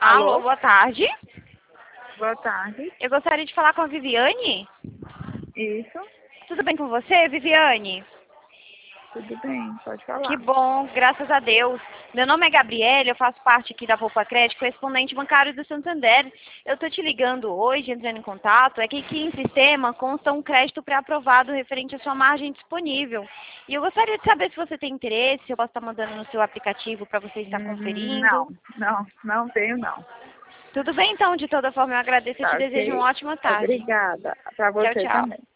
Alô, Alô? boa tarde. Boa tarde. Eu gostaria de falar com a Viviane. Isso, Tudo bem com você, Viviane? tudo bem, pode Que falar. bom, graças a Deus. Meu nome é Gabriela, eu faço parte aqui da Poupa Crédito, correspondente bancário do Santander. Eu estou te ligando hoje, entrando em contato, é que aqui em sistema consta um crédito pré-aprovado referente à sua margem disponível. E eu gostaria de saber se você tem interesse, se eu posso estar mandando no seu aplicativo para você estar Não, conferindo. não tenho não. Tudo bem então, de toda forma eu agradeço e te Tá desejo uma ok? ótima tarde. Obrigada. Para Tchau, você tchau. também.